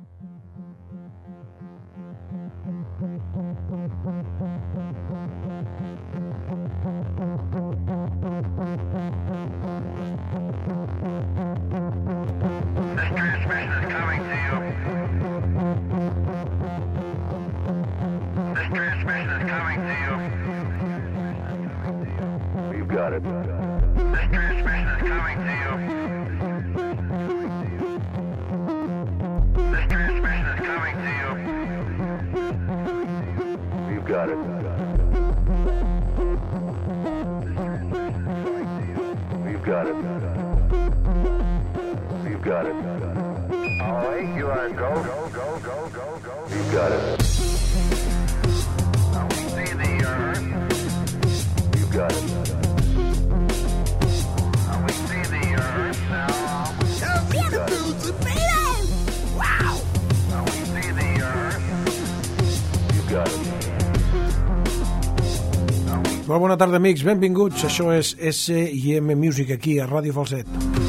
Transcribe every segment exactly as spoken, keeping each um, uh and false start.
Molt bona tarda, amics, benvinguts. Això és S I M Music aquí a Ràdio Falset.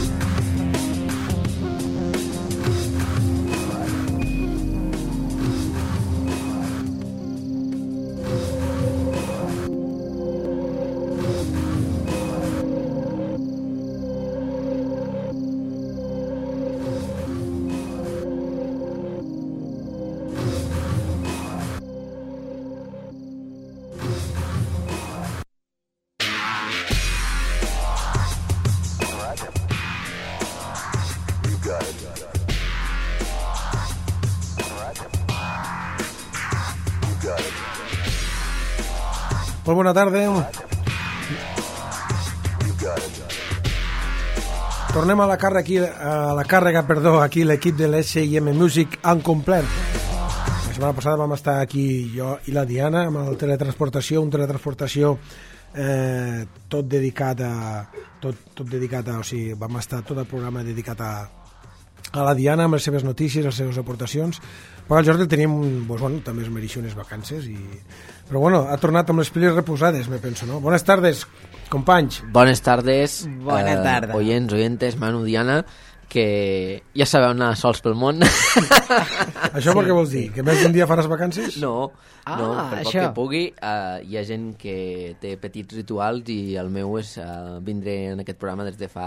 Molt bona tarda. Tornem a la càrrega aquí, a la càrrega, perdó, aquí l'equip de l'S I M Music en complet. La setmana passada vam estar aquí jo i la Diana amb el teletransportació, un teletransportació eh, tot dedicat a tot, tot dedicat a, o sigui, vam estar tot el programa dedicat a a la Diana amb les seves notícies, les seves aportacions, però al Jordi teníem, doncs, bueno, també es mereixia unes vacances, i... però bueno, ha tornat amb les piles reposades, me penso, no? Bones tardes, companys. Bones tardes, Bona tarda. Eh, oyents, oyentes, Manu, Diana, que ja sabeu anar sols pel món. Això per què vols dir? Que més d'un dia faràs vacances? No, Ah, no, per poc això. que pugui, eh, hi ha gent que té petits rituals i el meu és eh, vindre en aquest programa des de fa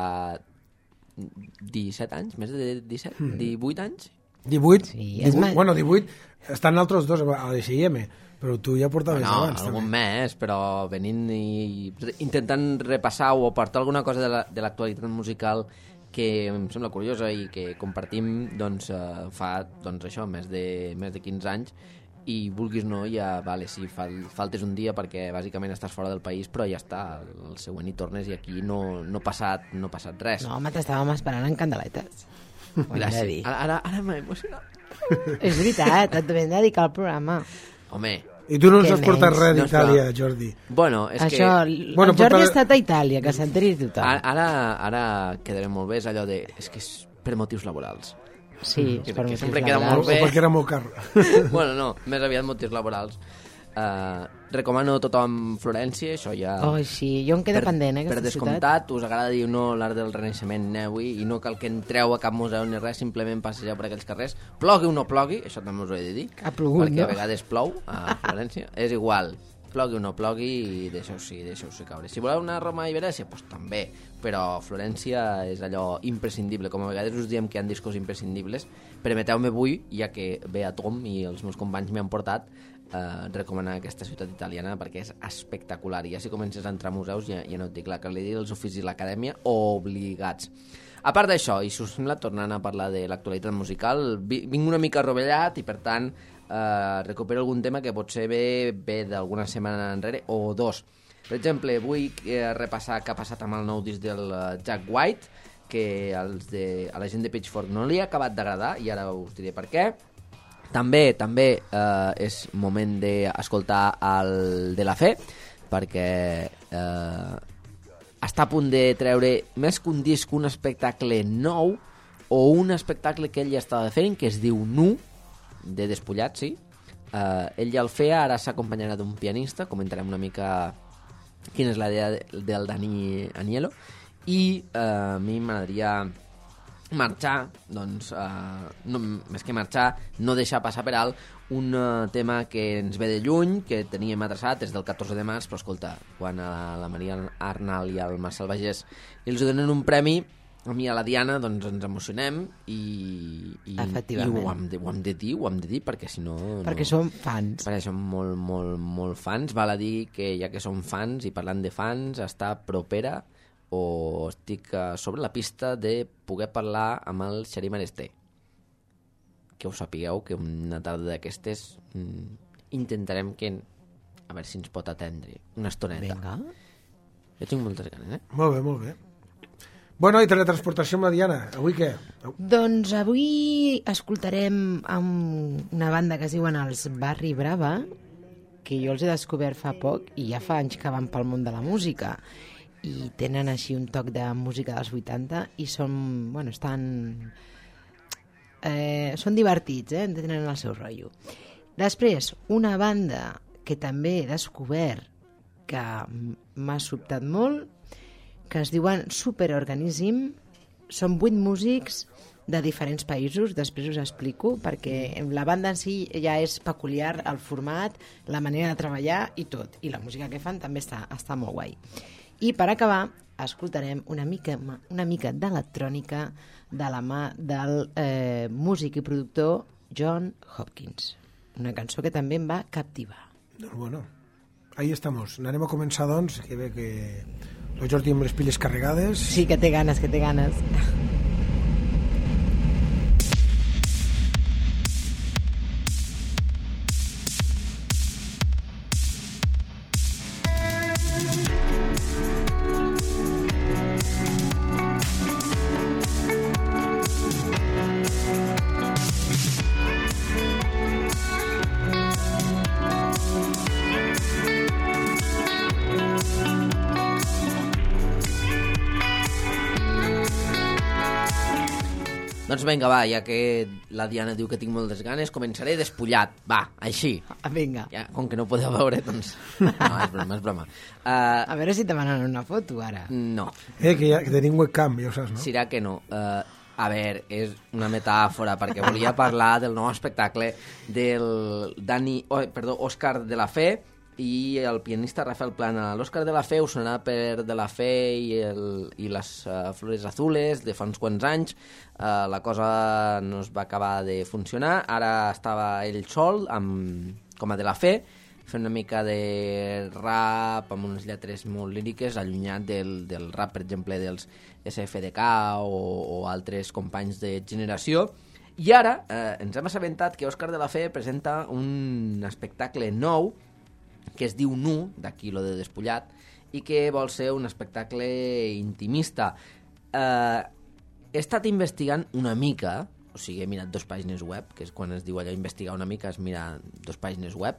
disset anys, més de disset, mm. divuit anys. divuit? Sí, és divuit ma- bueno, divuit, estan altres dos a l'S I M, però tu ja portaves No, abans. algun també. més, però venint i intentant repassar o aportar alguna cosa de la- de l'actualitat musical que em sembla curiosa i que compartim, doncs, eh, fa, doncs, això, més de, més de quinze anys, i vulguis no, ja, vale, sí, fal, faltes un dia perquè bàsicament estàs fora del país, però ja està, el següent hi tornes i aquí no, no, ha passat, no ha passat res. No, home, t'estàvem esperant en candeletes. Ho hem de Gràcies. dir. Ara, ara, ara m'ha emocionat. És veritat, et vam dedicar al programa. Home, I tu no ens Què has portat menys? res No, d'Itàlia, esclar. Jordi. bueno, és Això, que... el Bueno, Jordi porta- ha estat a Itàlia, que s'enteri tothom. Ara, ara quedarem molt bé, és allò de... És que és per motius laborals. Sí, que- és per que motius sempre queda laborals. molt O bé. perquè era molt car. Bueno, no, més aviat motius laborals. Uh, recomano a tothom Florència, això ja... Oh, sí, jo em quedo pendent, eh, per aquesta ciutat. descomptat, us agrada dir o no l'art del Renaixement, aneu-hi, i no cal que entreu a cap museu ni res, simplement passegeu per aquells carrers. Plogui o no plogui, això també us ho he de dir, Ha plogut, perquè no? a vegades plou a Florència, és igual. Plogui o no plogui, i deixeu-s'hi deixeu-s'hi caure. Si voleu anar a Roma i Venècia, doncs també, però Florència és allò imprescindible. Com a vegades us diem que hi ha discos imprescindibles, permeteu-me avui, ja que ve a Tom i els meus companys m'han portat, eh, recomanar aquesta ciutat italiana perquè és espectacular. I ja si comences a entrar a museus, ja, ja no et dic la Carlí, els oficis i l'acadèmia, obligats. A part d'això, i si us sembla, tornant a parlar de l'actualitat musical, vi- vinc una mica rovellat i, per tant, eh, recupero algun tema que potser ve, ve d'alguna setmana enrere o dos. Per exemple, vull eh, repassar què ha passat amb el nou disc del eh, Jack White, que als de, a la gent de Pitchfork no li ha acabat d'agradar, i ara us diré per què. També també eh, és moment d'escoltar el de la Fe, perquè eh, està a punt de treure més que un disc, un espectacle nou, o un espectacle que ell ja estava fent, que es diu Nu, de Despullat, sí. Uh, ell ja el feia, ara s'acompanyarà d'un pianista, comentarem una mica quina és la idea de, del Dani Aniello, i uh, a mi m'agradaria marxar, doncs, eh, no, més que marxar, no deixar passar per alt un uh, tema que ens ve de lluny, que teníem adreçat des del catorze de març, però escolta, quan a la Maria Arnal i al Marcel Bagés els donen un premi, a mi i a la Diana doncs ens emocionem i, i, i ho, hem de, ho hem de dir, ho hem de dir perquè si no... Perquè no, som fans. Perquè som molt, molt, molt fans. Val a dir que ja que som fans i parlant de fans, està propera o estic sobre la pista de poder parlar amb el Xarí Maresté. Que us sapigueu que una tarda d'aquestes mm, intentarem que a veure si ens pot atendre una estoneta. Vinga. Jo tinc moltes ganes, eh? Molt bé, molt bé. Bueno, i teletransportació amb la Diana. Avui què? Doncs avui escoltarem amb una banda que es diuen els Barri Brava, que jo els he descobert fa poc i ja fa anys que van pel món de la música. I tenen així un toc de música dels vuitanta i són, bueno, estan... Eh, són divertits, eh? Tenen el seu rotllo. Després, una banda que també he descobert que m'ha sobtat molt, que es diuen Superorganism, són vuit músics de diferents països, després us explico, perquè la banda en si ja és peculiar, el format, la manera de treballar i tot, i la música que fan també està, està molt guai. I per acabar, escoltarem una mica, una mica d'electrònica de la mà del eh, músic i productor John Hopkins, una cançó que també em va captivar. Doncs bueno, ahí estamos. Anem a començar, doncs, que ve que el Jordi amb les piles carregades. Sí, que té ganes, que té ganes. Doncs vinga, va, ja que la Diana diu que tinc moltes ganes, començaré despullat. Va, així. Vinga. Ja, com que no podeu veure, doncs... No, és broma, és broma. Uh, A veure si te demanen una foto, ara. no, Eh, que, ja, que tenim webcam, ja ho saps, no? serà que no. Uh, a veure, és una metàfora, perquè volia parlar del nou espectacle del Dani, oh, perdó, Òscar de la Fe i el pianista Rafael Plana. L'Òscar de la Fe us sonarà per De la Fe i, el, i les uh, Flores Azules de fa uns quants anys. Uh, la cosa no es va acabar de funcionar. Ara estava ell sol amb, com a De la Fe, fent una mica de rap amb unes lletres molt líriques, allunyat del, del rap, per exemple, dels S F D K o, o altres companys de generació. I ara eh, ens hem assabentat que Òscar de la Fe presenta un espectacle nou que es diu Nu, d'aquí lo de despullat, i que vol ser un espectacle intimista. Eh, he estat investigant una mica, o sigui, he mirat dos pàgines web, que és quan es diu allò investigar una mica, es mira dos pàgines web,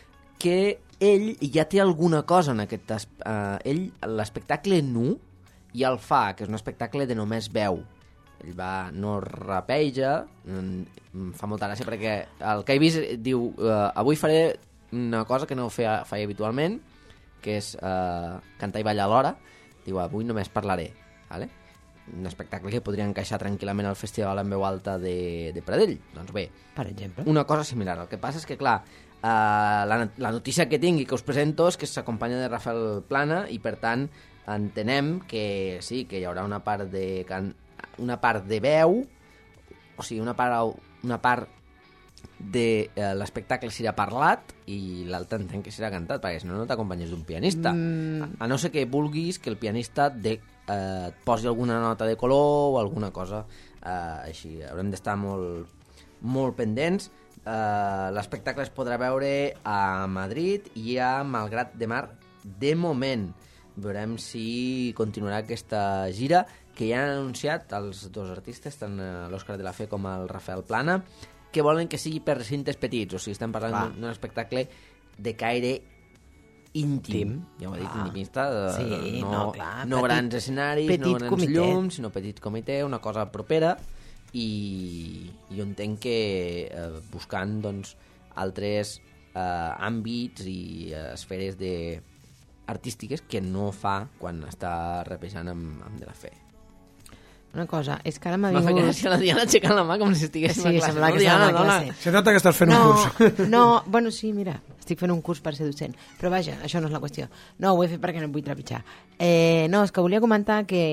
que ell ja té alguna cosa en aquest... Eh, ell, l'espectacle Nu, ja el fa, que és un espectacle de només veu. Ell va, no rapeja, em fa molta gràcia perquè el que he vist diu eh, avui faré una cosa que no feia, feia habitualment, que és eh, cantar i ballar alhora. Diu, avui només parlaré, vale? Un espectacle que podria encaixar tranquil·lament al Festival en Veu Alta de, de Pradell. Doncs bé, Per exemple. una cosa similar. El que passa és que, clar, eh, la, la notícia que tinc i que us presento és que s'acompanya de Rafael Plana i, per tant, entenem que sí, que hi haurà una part de, can, una part de veu, o sigui, una part, una part de eh, l'espectacle serà parlat i l'altre entenc que serà cantat, perquè si no, no t'acompanyes d'un pianista. Mm. A, a no ser que vulguis que el pianista de, eh, et posi alguna nota de color o alguna cosa eh, així. Haurem d'estar molt, molt pendents. Eh, l'espectacle es podrà veure a Madrid i a Malgrat de Mar de moment. Veurem si continuarà aquesta gira, que ja han anunciat els dos artistes, tant l'Òscar de la Fe com el Rafael Plana, que volen que sigui per recintes petits, o sigui, estem parlant d'un espectacle de caire íntim, ja ho he dit, Ah. intimista, Sí, no, no, clar, no petit- grans escenaris, no petit grans comitè. llums, sinó petit comitè, una cosa propera, i jo entenc que eh, buscant doncs, altres eh, àmbits i eh, esferes de artístiques que no fa quan està rapejant amb, amb De la Fe. una cosa, és que ara m'ha M'ha fet vingut... gràcia la Diana aixecant la mà com si estiguéssim Sí, a classe. sembla no, que Diana, estàvem a dona. classe. Se nota que estàs fent no, un curs. No, bueno, sí, mira, estic fent un curs per ser docent, però vaja, això no és la qüestió. No, ho he fet perquè no em vull trepitjar. Eh, no, és que volia comentar que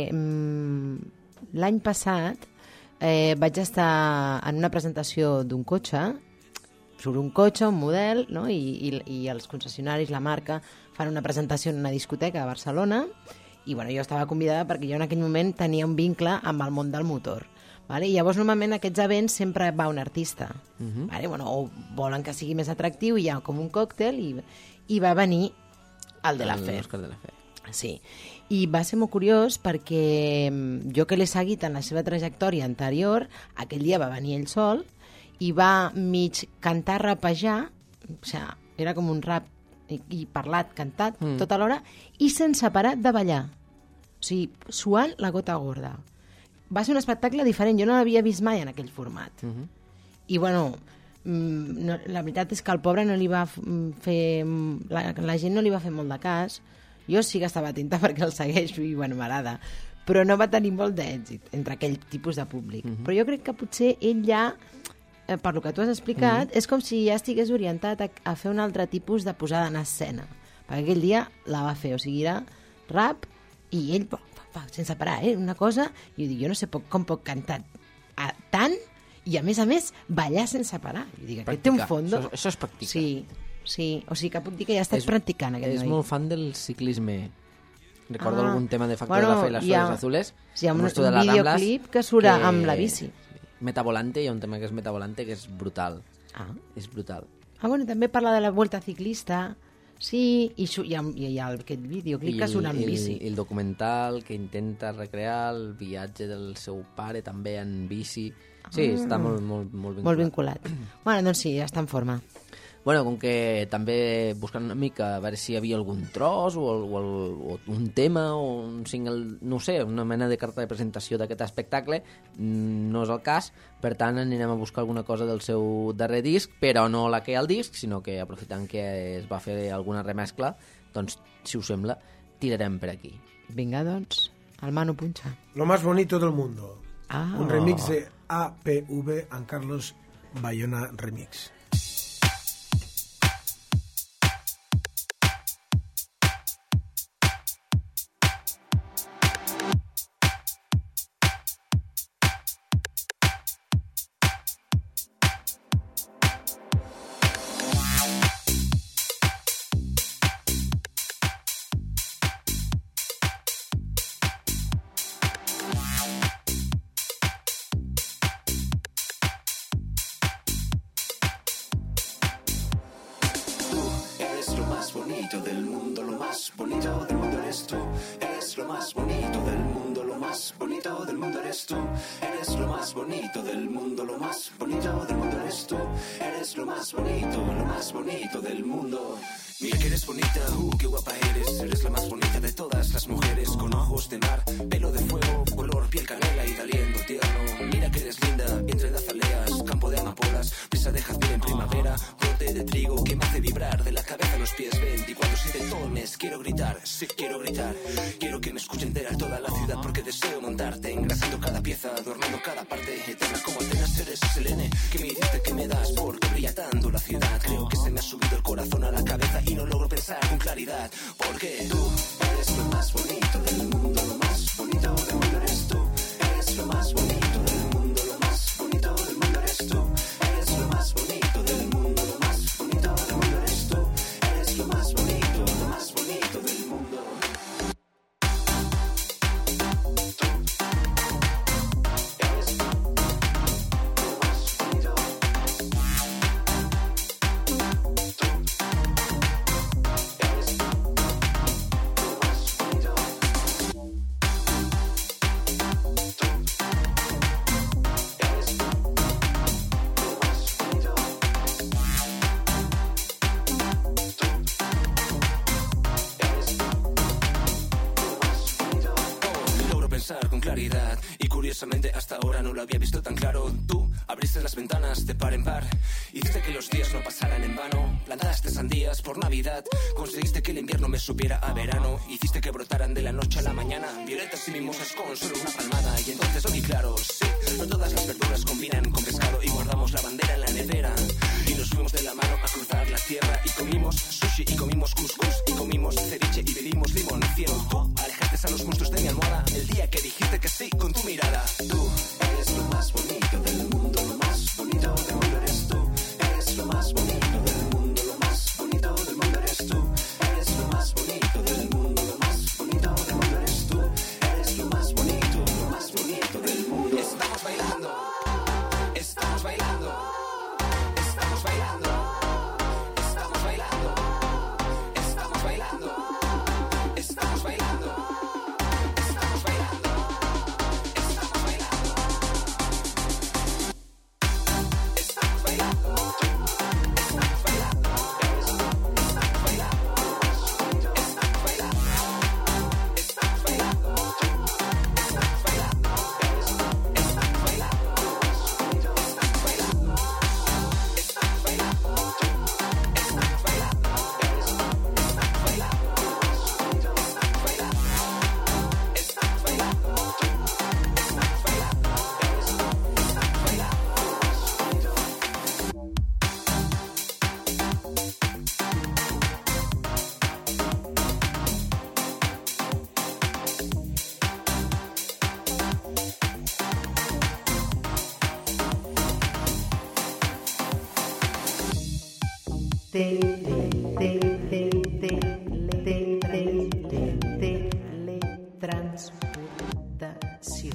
mm, l'any passat eh, vaig estar en una presentació d'un cotxe, sobre un cotxe, un model, no? I, i, i els concessionaris, la marca, fan una presentació en una discoteca a Barcelona, i bueno, jo estava convidada perquè jo en aquell moment tenia un vincle amb el món del motor. Vale? I llavors normalment a aquests events sempre va un artista. Uh-huh. Vale? Bueno, o volen que sigui més atractiu i hi ha com un còctel i, i va venir el de la Fe. L'Òscar de la Fe. Sí, i va ser molt curiós perquè jo que l'he seguit en la seva trajectòria anterior, aquell dia va venir ell sol i va mig cantar, rapejar, o sigui, era com un rap i, i parlat, cantat, mm. tota l'hora, i sense parar de ballar. O sigui, suant la gota gorda. Va ser un espectacle diferent, jo no l'havia vist mai en aquell format. Mm-hmm. I, bueno, no, la veritat és que el pobre no li va fer... La, la gent no li va fer molt de cas. Jo sí que estava atenta perquè el segueixo i, bueno, m'agrada. Però no va tenir molt d'èxit entre aquell tipus de públic. Mm-hmm. Però jo crec que potser ell ja... per lo que tu has explicat, mm. és com si ja estigués orientat a, a fer un altre tipus de posada en escena. Perquè aquell dia la va fer, o sigui, era rap i ell, pa, pa, pa, sense parar, eh? Una cosa, i jo dic, jo no sé poc, com pot cantar a, tant i, a més a més, ballar sense parar. Jo dic, aquest té un fondo... Això, això és practicar. Sí, sí, o sigui que puc dir que ja estàs practicant aquest és noi. molt fan del ciclisme. Recordo Ah, algun tema de Factor bueno, de Fe i les hi ha- Flores Azules. Sí, hi ha un, Mostro de un las Ramblas, videoclip que surt que- amb la bici. Metavolante, hi ha un tema que és Metavolante que és brutal. Ah. És brutal. Ah, bueno, també parla de la Vuelta Ciclista. Sí, i su- hi ha, hi ha aquest videoclip que surt amb el, bici. el documental que intenta recrear el viatge del seu pare també en bici. Sí, Ah. està molt, molt, molt vinculat. Molt vinculat. Bueno, doncs sí, ja està en forma. Bueno, com que també buscant una mica a veure si hi havia algun tros o, el, o, el, o un tema o un single, no sé, una mena de carta de presentació d'aquest espectacle, no és el cas, per tant anirem a buscar alguna cosa del seu darrer disc, però no la que hi ha al disc, sinó que aprofitant que es va fer alguna remescla, doncs, si us sembla, tirarem per aquí. Vinga, doncs, el Manu punxa. Lo más bonito del mundo. Ah. Un remix de A P V en Carlos Bayona Remix. Eres lo más bonito del mundo, lo más bonito del mundo eres tú. Eres lo más bonito del mundo, lo más bonito del mundo eres tú. Eres lo más bonito del mundo, lo más bonito del mundo eres tú. Eres lo más bonito, lo más bonito del mundo. Mira que eres bonita, uh, qué guapa eres. Eres la más bonita de todas las mujeres. Con ojos de mar, pelo de fuego, color piel canela y de aliento tierno. Mira que eres linda, entre de azaleas, campo de amapolas, brisa de jazmín en primavera, brote de trigo que me hace vibrar de la cabeza a los pies. veinticuatro siete tones, quiero gritar, sí, quiero gritar. Quiero que me escuche entera toda la ciudad porque deseo montarte, engrasando cada pieza, adornando cada parte. Eterna como Atenas eres Selene, que me dice que me das porque brilla tanto la ciudad. Creo que se me ha subido el corazón a la cabeza y no logro pensar con claridad. Porque tú eres lo más bonito del mundo, lo más bonito del mundo eres tú. Eres lo más bonito del mundo, lo más bonito del mundo eres tú. Eres lo más bonito del mundo, lo más bonito del mundo eres tú. Eres lo más bonito, lo más bonito del mundo. Eres lo más bonito. Curiosamente hasta ahora no lo había visto tan claro. Tú abriste las ventanas de par en par, hiciste que los días no pasaran en vano. Plantaste sandías por Navidad, conseguiste que el invierno me supiera a verano. Hiciste que brotaran de la noche a la mañana violetas y mimosas con solo una palmada. Y entonces lo vi claro, sí, no todas las verduras combinan con pescado. Y guardamos la bandera en la nevera y nos fuimos de la mano a cruzar la tierra. Y comimos sushi y comimos couscous y comimos ceviche y bebimos limón. Hicieron tú alejaste a los monstruos de mi almohada el día que dijiste que sí con tu mirada. Tú eres lo más bonito del mundo, lo más bonito del mundo eres tú. Eres lo más bonito del mundo, lo más bonito del mundo eres tú. Eres lo más bonito del mundo, lo más bonito del mundo eres tú. Eres lo más bonito, lo más bonito del mundo. Estamos bailando, estamos bailando, estamos bailando, estamos bailando, estamos bailando, estamos bailando. Teletransportació.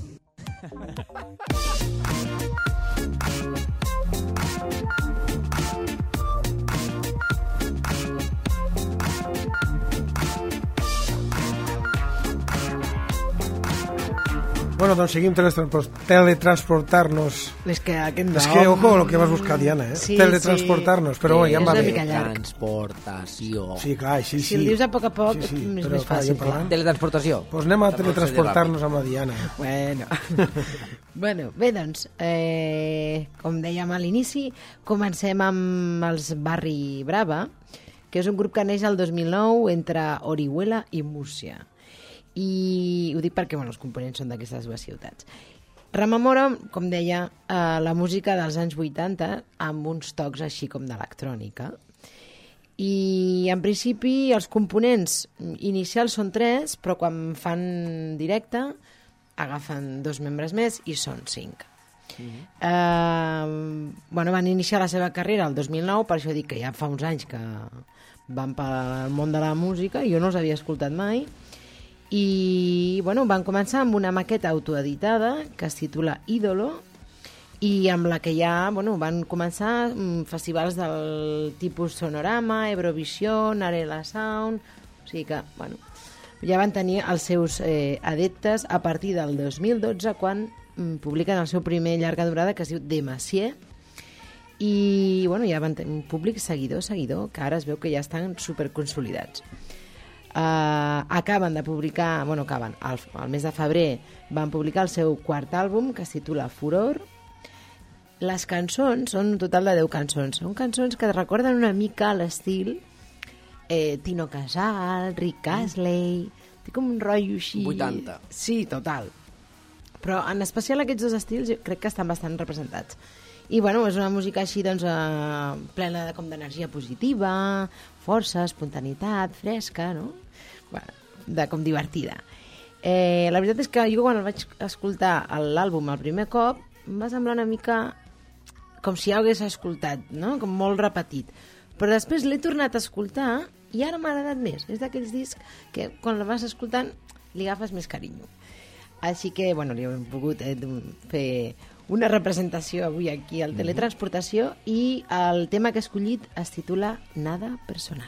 Bueno, doncs seguim teletransport- teletransportar-nos. És que aquest nom... És que, ojo, el que vas buscar, Diana, eh? Sí, Teletransportar-nos, però sí, ja em va és una bé. mica llarg. Transportació. Sí, clar, sí, sí. Si el dius a poc a poc, Sí, sí, és però, més clar, fàcil. ja parlant. Teletransportació. Doncs anem a Tampoc teletransportar-nos amb la Diana. Bueno. bueno, bé, doncs, eh, com dèiem a l'inici, comencem amb els Barri Brava, que és un grup que neix el dos mil nou entre Orihuela i Múrcia. I ho dic perquè bueno, els components són d'aquestes dues ciutats. Rememora, com deia, eh, la música dels anys vuitanta amb uns tocs així com d'electrònica. I en principi els components inicials són tres, però quan fan directe agafen dos membres més i són cinc. Mm-hmm. eh, bueno, van iniciar la seva carrera el dos mil nou, per això dic que ja fa uns anys que van pel món de la música, jo no els havia escoltat mai. I bueno, van començar amb una maqueta autoeditada que es titula Ídolo i amb la que ja bueno, van començar festivals del tipus Sonorama, Eurovision, Arela Sound, o sigui que bueno, ja van tenir els seus eh, adeptes a partir del dos mil dotze quan mm, publiquen el seu primer llarga durada que es diu Demacier i bueno, ja van tenir un públic seguidor, seguidor, que ara es veu que ja estan superconsolidats. Uh, acaben de publicar, bueno, acaben, al, al mes de febrer van publicar el seu quart àlbum que es titula Furor. Les cançons són un total de deu cançons, són cançons que recorden una mica l'estil eh, Tino Casal, Rick Astley, té com un rotllo així... vuitanta. Sí, total. Però en especial aquests dos estils jo crec que estan bastant representats. I bueno, és una música així doncs, eh, plena de, com d'energia positiva, força, espontaneïtat, fresca, no? Bueno, de, com divertida. Eh, la veritat és que jo quan el vaig escoltar l'àlbum el primer cop em va semblar una mica com si ja ho hagués escoltat, no? Com molt repetit. Però després l'he tornat a escoltar i ara m'ha agradat més. És d'aquells discs que quan el vas escoltant li agafes més carinyo. Així que, bueno, li hem pogut eh, fer una representació avui aquí al Teletransportació i el tema que he escollit es titula Nada Personal.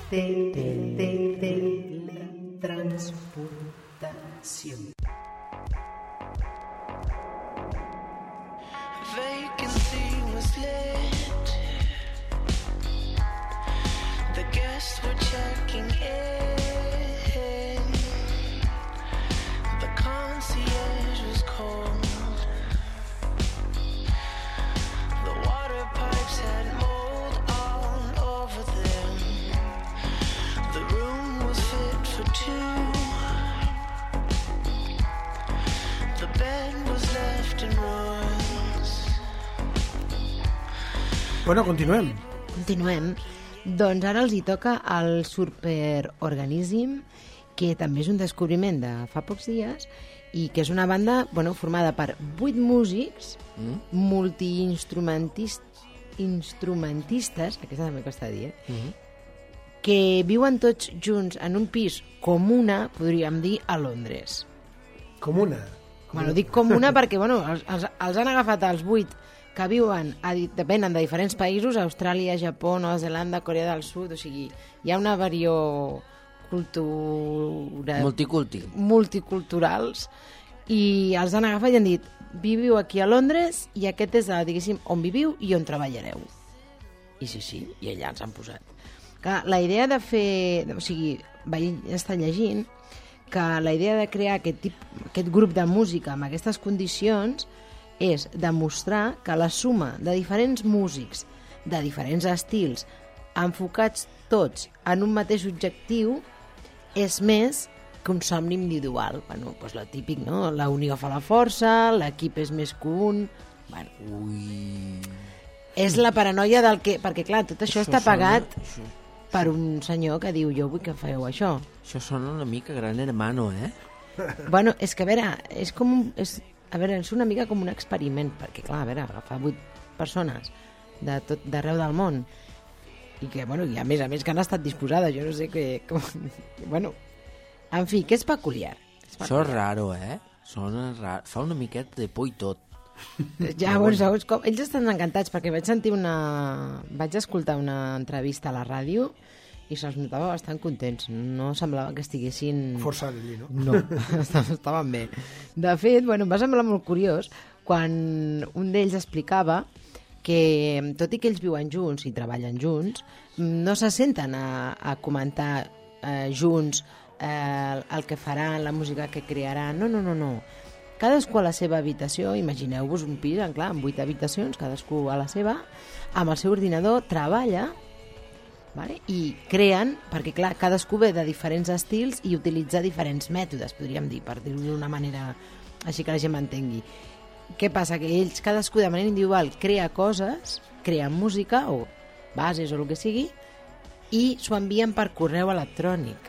Tel, tel, tel, teletransportació. Vacancy was lit. The guests were checking in. The concierge was cold. The water pipes had mold all over them. The room was fit for two. The bed was left in ruins. Bueno, continuem. Continuem. Doncs ara els hi toca el Superorganism, que també és un descobriment de fa pocs dies i que és una banda, bueno, formada per vuit músics, mm. multiinstrumentistes, instrumentistes, aquesta també costa dir, eh? Mm-hmm. que viuen tots junts en un pis comuna, podríem dir, a Londres. Comuna. Bueno, dic comuna perquè, bueno, els, els, els han agafat els vuit que viuen, a, depenen de diferents països, Austràlia, Japó, Nova Zelanda, Corea del Sud, o sigui, hi ha una varió cultura... Multiculti. multiculturals, i els han agafat i han dit, viviu aquí a Londres i aquest és, diguéssim, on viviu i on treballareu. I sí, sí, i allà ens han posat. Clar, la idea de fer... O sigui, vaig estar llegint que la idea de crear aquest, tip, aquest grup de música amb aquestes condicions és demostrar que la suma de diferents músics, de diferents estils, enfocats tots en un mateix objectiu, és més que un somni individual. Bueno, doncs la típic, no? La unió fa la força, l'equip és més que un... Bueno, Ui... és la paranoia del que... Perquè, clar, tot això, Això està pagat sona- això- per un senyor que diu jo vull que feu això. Això sona una mica Gran Hermano, eh? Bueno, és que, a veure, és com un... És, a veure, és una mica com un experiment, perquè, clar, a veure, agafar vuit persones de tot d'arreu del món i que, bueno, i a més a més que han estat disposades, jo no sé què... Com, bueno, en fi, que és peculiar. És Això peculiar. és raro, eh? Sona raro. Fa una miqueta de por i tot. Ja, bueno, segons com... Ells estan encantats perquè vaig sentir una... Vaig escoltar una entrevista a la ràdio i se'ls notava bastant contents. No semblava que estiguessin... Forçar allí, no? No, estaven bé. De fet, bueno, em va semblar molt curiós quan un d'ells explicava que, tot i que ells viuen junts i treballen junts, no se senten a, a comentar eh, junts eh, el que faran, la música que crearan. No, no, no, no. Cadascú a la seva habitació, imagineu-vos un pis, clar, amb vuit habitacions, cadascú a la seva, amb el seu ordinador, treballa, vale? I creen, perquè clar, cadascú ve de diferents estils i utilitza diferents mètodes, podríem dir, per dir-ho d'una manera així que la gent m'entengui. Què passa? Que ells, cadascú de manera individual, crea coses, creen música o bases o el que sigui, i s'ho envien per correu electrònic.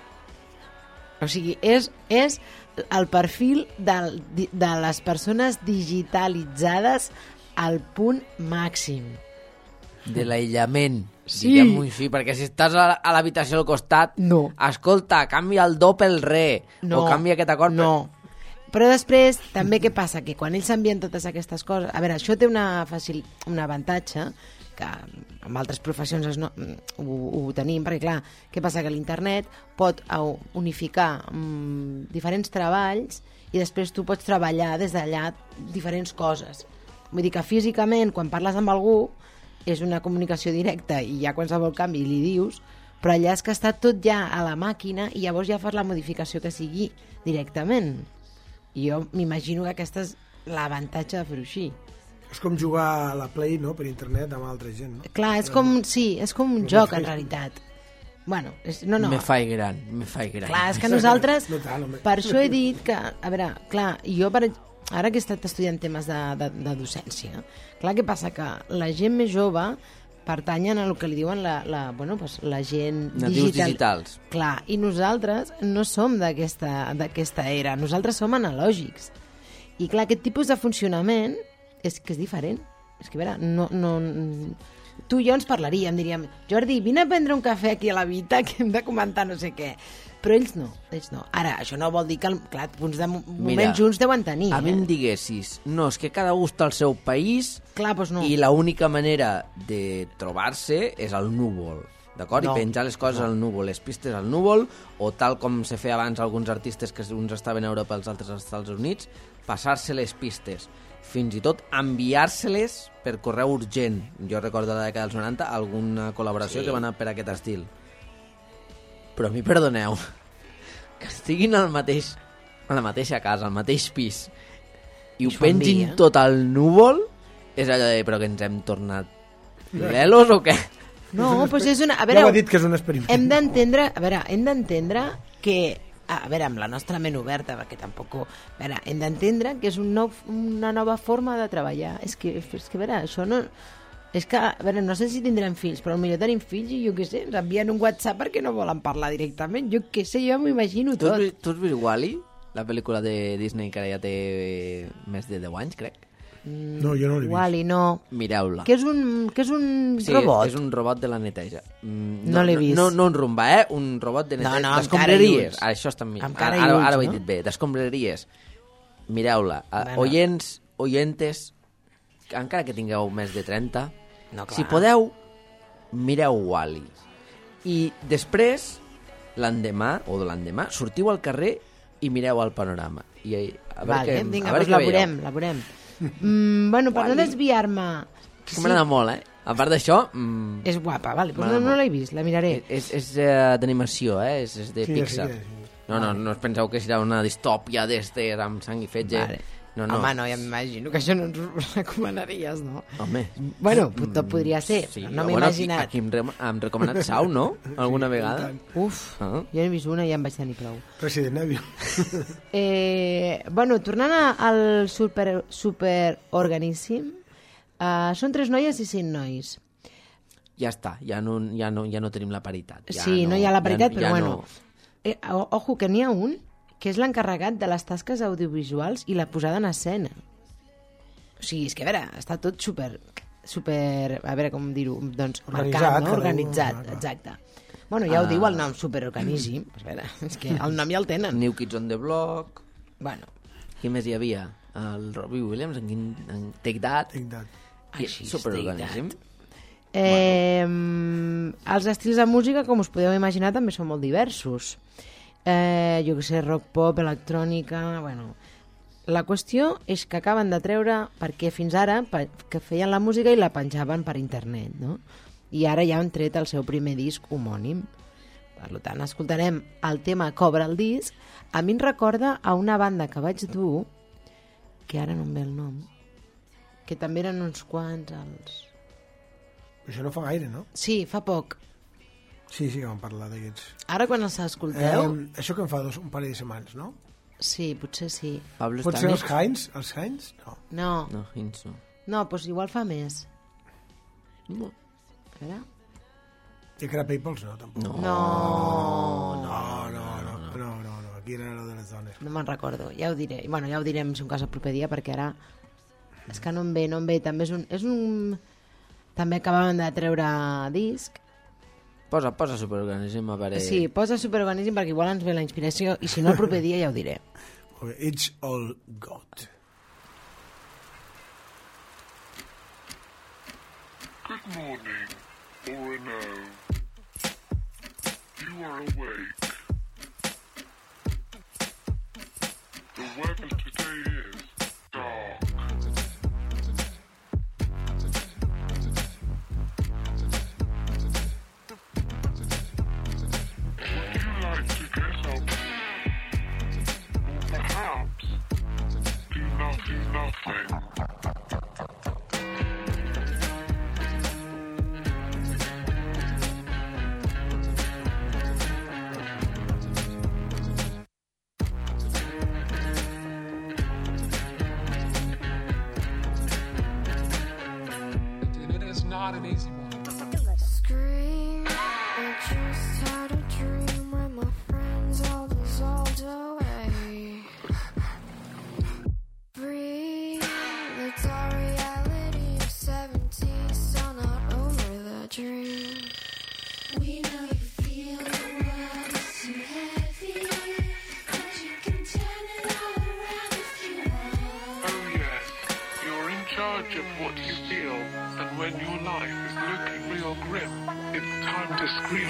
O sigui, és, és el perfil de, de les persones digitalitzades al punt màxim. De l'aïllament, Sí. diguem-ho així, perquè si estàs a, a l'habitació al costat, No. escolta, canvia el do pel re, No, o canvia aquest acord... no. Però després, també què passa? Que quan ells s'envien totes aquestes coses... A veure, això té una facil... un avantatge que en altres professions es no... ho, ho tenim, perquè clar, què passa? Que l'internet pot au- unificar mm, diferents treballs i després tu pots treballar des d'allà diferents coses. Vull dir que físicament, quan parles amb algú, és una comunicació directa i hi ha qualsevol canvi i li dius, però allà és que està tot ja a la màquina i llavors ja fas la modificació que sigui directament. I jo m'imagino que aquest és l'avantatge de fer-ho així. És com jugar a la Play, no?, per internet amb altra gent, no? Clar, és com, sí, és com un joc en realitat. Bueno, és, no, no. Me faig gran, me faig gran. Clar, és que nosaltres, No tant, home. per això he dit que, a veure, clar, jo per, ara que he estat estudiant temes de, de, de docència, clar, què passa? Que la gent més jove pertanyen a el que li diuen la, la, bueno, pues, la gent Natius digital. digitals. Clar, i nosaltres no som d'aquesta d'aquesta era, nosaltres som analògics. I clar, aquest tipus de funcionament és que és diferent. És que, a veure, no, no, tu i jo ens parlaríem, diríem, Jordi, vine a prendre un cafè aquí a la Vita que hem de comentar no sé què. Però ells no, ells no. Ara, això no vol dir que, clar, punts de mo- moments junts deuen tenir. A mi em eh? diguessis, no, és que cada gust al seu país Clar, doncs no. i l'única manera de trobar-se és el núvol. d'acord? No. I penjar les coses al núvol, les pistes al núvol, o tal com se feia abans alguns artistes, que uns estaven a Europa i els altres als Estats Units, passar-se les pistes, fins i tot enviar-se-les per correu urgent. Jo recordo de la dècada dels noranta alguna col·laboració sí. que va anar per aquest estil. Però a mi, perdoneu, que estiguin al mateix, a la mateixa casa, al mateix pis, i ho pengin envia. tot al núvol, és allò de, però que ens hem tornat velos o què? No, doncs és una... A Ja veure, ho ha dit que és un experiment. hem d'entendre, a veure, hem d'entendre que, a veure, amb la nostra ment oberta, perquè tampoc... A veure, hem d'entendre que és un nou, una nova forma de treballar. És que, és que, a veure, això no... És que, a veure, no sé si tindrem fills, però potser tenim fills i jo què sé, ens envien un WhatsApp perquè no volen parlar directament. Jo què sé, jo m'ho imagino Tu has, tot. vist, tu has vist Wall-E? La pel·lícula de Disney que ara ja té més de deu anys, crec. No, jo no l'he vist. Wall-E, no. Mireu-la. Que és un, que és un Sí, robot. és un robot de la neteja. Mm, No l'he vist. No, no un rumba, eh? Un robot de No, neteja. no, amb D'escombraries. cara i ulls. Això està millor. Amb cara i ara, ulls, ara ho he no? dit bé. D'escombraries. Mireu-la. Uh, Bueno. Oients, oientes, encara que tingueu més de trenta, No, clar. si podeu, mireu Wall-E. I després, l'endemà, o de l'endemà, sortiu al carrer i mireu el panorama. I a veure Vale, què, vinga, a veure doncs què la veieu. veurem, la veurem. Mm, bueno, per no Wall-E. desviar-me... És que m'agrada molt, eh? A part d'això... Mm, És guapa, vale, doncs M'agrada no, no molt. l'he vist, la miraré. És, és uh, d'animació, eh? És, és de Sí, Pixar. sí, sí. No, no, no us penseu que serà una distòpia d'este amb sang i fetge. Vale. No, no. Home, no, ja m'imagino que això no ens ho recomanaries, no? Home. Bueno, tot podria ser, Sí, però no m'he bueno, imaginat. Aquí, aquí hem, re hem recomanat Sau, no? Alguna vegada? Uf, Ah. jo n'he vist una i ja em vaig tenir prou. Resident Evil. Eh, bueno, tornant a- al super, super organissím, uh, són tres noies i cinc nois. Ja està, ja no, ja no, ja no tenim la paritat. Ja Sí, no hi ha la paritat, ja, però ja bueno. No. Eh, o- ojo, que n'hi ha un que és l'encarregat de les tasques audiovisuals i la posada en escena. O sigui, és que, a veure, està tot super, super a veure com dir-ho, doncs, Organitzat, marcat, no? cada un, Organitzat, clar, clar. exacte. Bueno, ja ho Ah. diu el nom, superorganíssim. A veure, és que el nom ja el tenen. New Kids on the Block... Bueno, Qui més hi havia? El Robbie Williams, en, quin, en Take That. Take that. I Així, superorganíssim. Eh, els estils de música, com us podeu imaginar, també són molt diversos. Eh, jo que sé, rock, pop, electrònica... Bueno, la qüestió és que acaben de treure, perquè fins ara pa- que feien la música i la penjaven per internet, no? I ara ja han tret el seu primer disc homònim. Per tant, escoltarem el tema Cobra el disc. A mi em recorda a una banda que vaig dur, que ara no em ve el nom, que també eren uns quants els... Això no fa gaire, no? Sí, fa poc. Sí, sí que vam parlar d'aquests. Ara quan els escolteu... Eh, això que em fa dos, un parell de setmanes, no? Sí, potser sí. Pablo Pot ser els Stanik? Heinz? Els Heinz? No. No, No, Heinz no. no, doncs igual fa més. No. A veure... I Crab Peoples no, tampoc. No. No, No, no, no, no, no, no. Aquí era lo de les dones. no me'n recordo. Ja ho diré. Bueno, ja ho direm si un cas el proper dia, perquè ara... És que no em ve, no em ve. També és un... És un... També acabaven de treure disc. Posa, posa superorganisme a veure... Sí, posa superorganisme perquè igual ens ve la inspiració i si no el proper dia ja ho diré. Okay, it's all God. Good morning, or no. You are awake. The weather today is dark. Would you like to get up? Or perhaps do nothing, nothing? And it is not an easy one. Scream, I just had a dream when my friends all dissolved away. Breathe, the dull reality of seventeen, still not over the dream. We know you feel the world is too heavy, but you can turn it all around if you want. Oh yes, you're in charge of what you feel and And when your life is looking real grim, it's time to scream.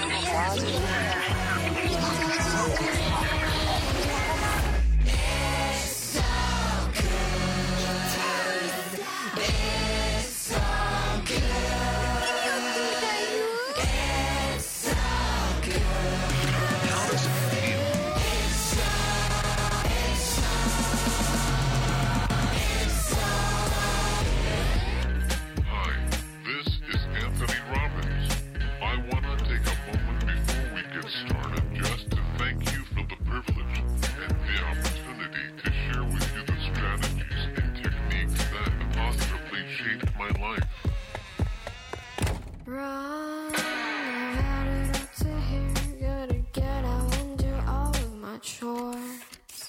Run, I've had it up to here. Gotta get out and do all of my chores.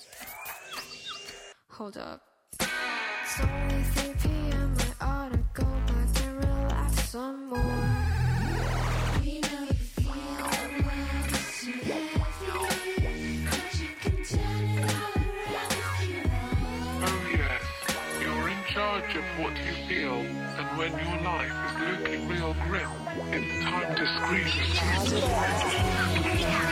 Hold up. It's only three p.m. I ought to go back and relax some more. We know you feel well, it's too heavy, but you can turn it all around if you want. Oh yes, you're in charge of what you feel, and when your life is looking real grim, it's time to scream.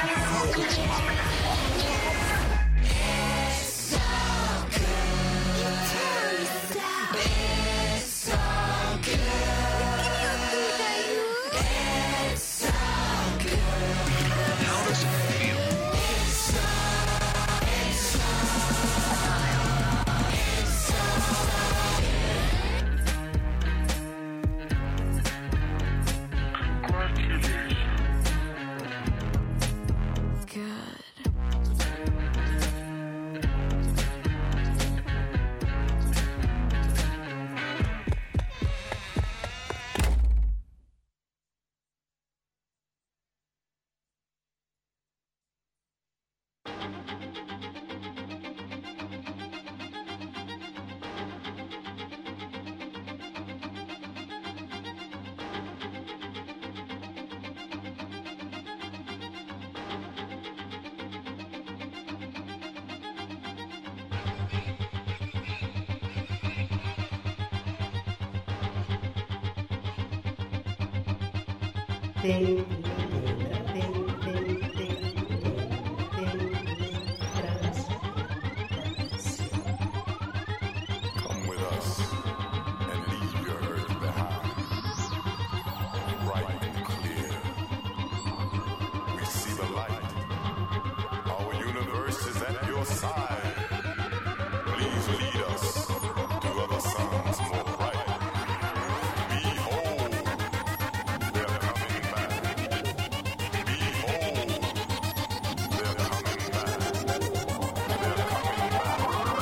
Come with us and leave your earth behind. Bright and clear, we see the light. Our universe is at your side. Please lead us to other suns more bright. Behold, they're coming back. Behold, they're coming back. They're coming back.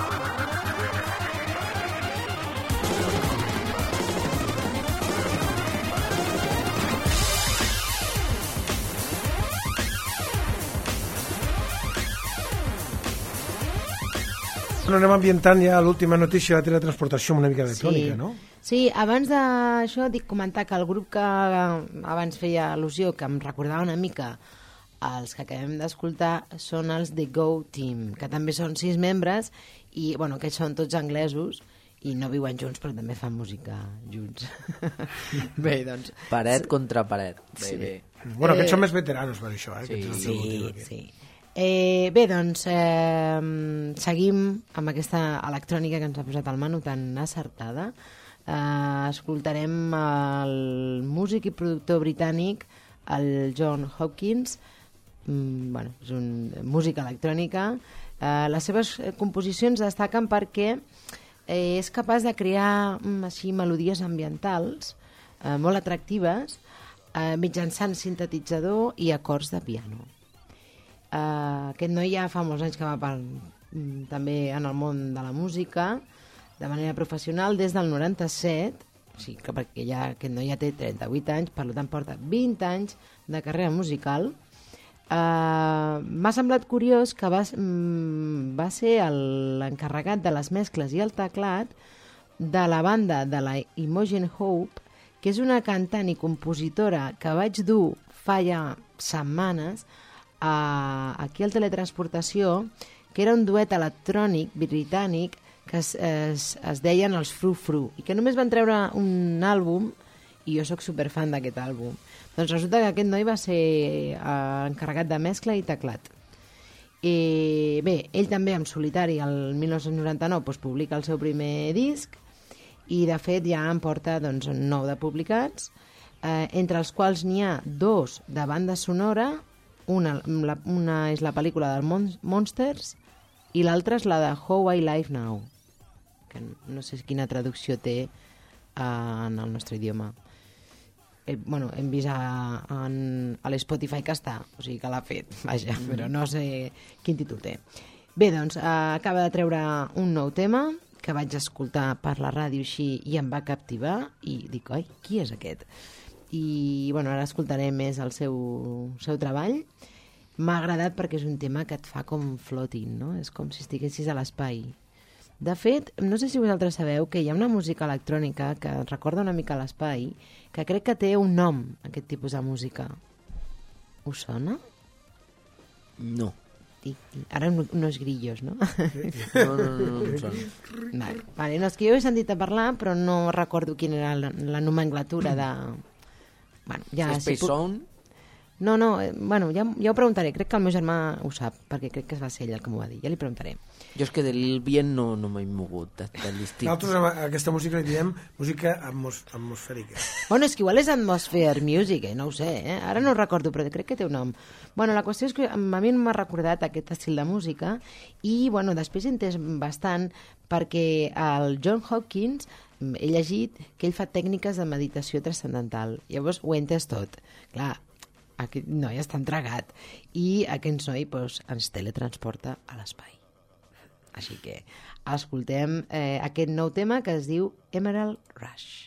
Bueno, anem ambientant ja l'última notícia de la teletransportació amb una mica electrònica, Sí. no? Sí, abans d'això dic comentar que el grup que abans feia al·lusió, que em recordava una mica els que acabem d'escoltar, són els The Go Team, que també són sis membres i, bueno, que són tots anglesos i no viuen junts però també fan música junts. Bé, doncs... Paret contra paret. Bé, Sí. bé. Bueno, aquests Eh, són més veteranos per això, eh? sí, Aquests són el Sí, motiu aquí. sí. Eh, bé, doncs eh, seguim amb aquesta electrònica que ens ha posat el Manu tan acertada. Eh, escoltarem el músic i productor britànic, el John Hopkins. Mm, bueno, és un música electrònica. Eh, les seves composicions destaquen perquè eh, és capaç de crear mm, així melodies ambientals eh, molt atractives eh, mitjançant sintetitzador i acords de piano. Uh, aquest noi ja fa molts anys que va per, mm, també en el món de la música de manera professional des del noranta-set, o sigui que perquè ja, aquest noi ja té trenta-vuit anys, per tant porta vint anys de carrera musical. Uh, m'ha semblat curiós que va, mm, va ser l'encarregat de les mescles i el teclat de la banda de la Imogen Hope, que és una cantant i compositora que vaig dur fa ja setmanes Uh, aquí al Teletransportació, que era un duet electrònic britànic que es, es, es deien els Fru Fru i que només van treure un àlbum i jo sóc superfan d'aquest àlbum. Doncs resulta que aquest noi va ser eh, encarregat de mescla i teclat. I, bé, ell també en solitari el dinou noranta-nou doncs, publica el seu primer disc i de fet ja en porta doncs, nou de publicats, eh, entre els quals n'hi ha dos de banda sonora, una, la, una és la pel·lícula del Mon Monsters i l'altra és la de How I Live Now, que no sé quina traducció té eh, en el nostre idioma. Eh, bueno, hem vist a, a, a l'Spotify que està, o sigui que l'ha fet, vaja, mm. però no sé quin títol té. Bé, doncs, eh, acaba de treure un nou tema que vaig escoltar per la ràdio així i em va captivar i dic, oi, qui és aquest? I, bueno, ara escoltaré més el seu, seu treball. M'ha agradat perquè és un tema que et fa com floating, no? És com si estiguessis a l'espai. De fet, no sé si vosaltres sabeu que hi ha una música electrònica que recorda una mica l'espai, que crec que té un nom, aquest tipus de música. Us sona? No. I, i, ara no, no és grillos, no? No, no, no, no em sona. Vale. Vale, no, és que jo he sentit a parlar, però no recordo quina era la, la nomenclatura de... Bueno, ja, Space si Sound? No, no, eh, bueno, ja, ja ho preguntaré. Crec que el meu germà ho sap, perquè crec que va ser ell el que m'ho va dir. Ja li preguntaré. Jo és que del bien no, no m'he mogut, de, del distinct. Nosaltres a aquesta música li diem música atmos atmosfèrica. Bueno, és que igual és Atmosphere Music, eh? No ho sé, eh? Ara no ho recordo, però crec que té un nom. Bueno, la qüestió és que a mi m'ha recordat aquest estil de música i, bueno, després he entès bastant perquè el John Hopkins, he llegit que ell fa tècniques de meditació transcendental. Llavors ho he entès tot. Clar, aquest noi està entregat i aquest noi doncs, ens teletransporta a l'espai. Així que escoltem eh, aquest nou tema que es diu Emerald Rush.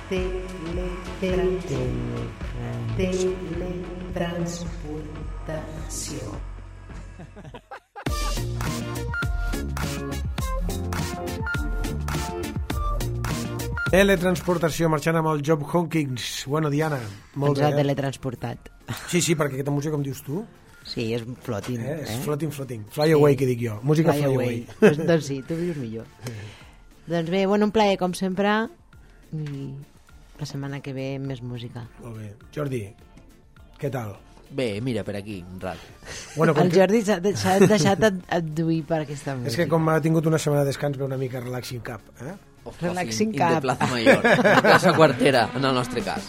Teletransportació. Teletransportació, marxant amb el Job Hawkins. Bueno, Diana, molt Ens ha bé. Eh? teletransportat. Sí, sí, perquè aquesta música, com dius tu, Sí, és floating. eh? és eh? floating, floating. Fly away, que dic jo. Música fly, Fly away. away. Pues, doncs sí, tu vius millor. Doncs bé, bueno, un plaer, com sempre, i la setmana que ve més música. Molt bé. Jordi, què tal? Bé, mira, per aquí, un rato. Bueno, com El que, Jordi s'ha de- s'ha deixat ad- adduir per aquesta música. és que com ha tingut una setmana de descans, ve una mica relaxing cap. Eh? O Relaxing in- in cap. de Plaza Mayor, de Plaça Quartera, en el nostre cas.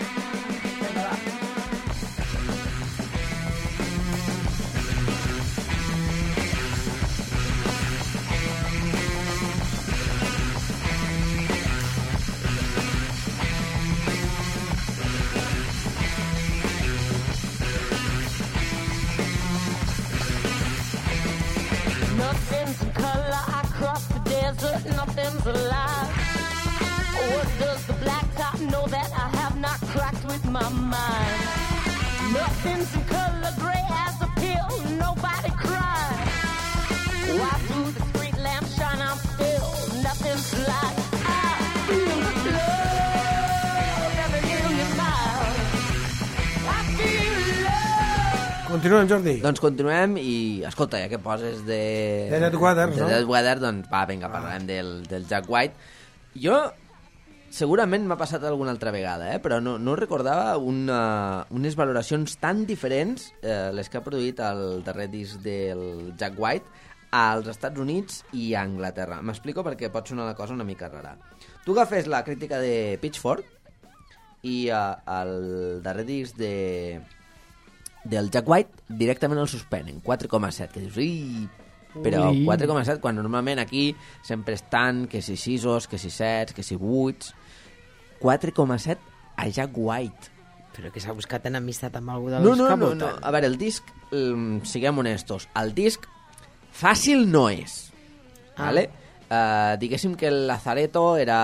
Nothing's in color. I crossed the desert. Nothing's alive. What does the black top know that I have not cracked with my mind? Nothing's in color. Gray as a pill. Nobody cries. Why through the street lamp shine? I'm still nothing's like. I feel the love every million miles. I feel love. Continuem, Jordi. Doncs continuem i, escolta, ja que poses de... De Dead Weather, de no? Dead Weather, doncs va, vinga, parlarem del, del Jack White. Jo, segurament m'ha passat alguna altra vegada, eh? Però no, no recordava una, unes valoracions tan diferents, eh, les que ha produït el darrer disc del Jack White als Estats Units i a Anglaterra. M'explico perquè pot sonar la cosa una mica rara. Tu agafes la crítica de Pitchfork i eh, el darrer disc de... del Jack White directament el suspenen, quatre coma set, que dius, ui, però Ui. quatre coma set, quan normalment aquí sempre estan que si sisos, que si sets, que si vuits, quatre coma set a Jack White. Però que s'ha buscat en amistat amb algú dels No, no, que no, voten. no, a veure, el disc, um, siguem honestos, el disc fàcil no és, Ah. vale? Uh, diguéssim que el Lazareto era...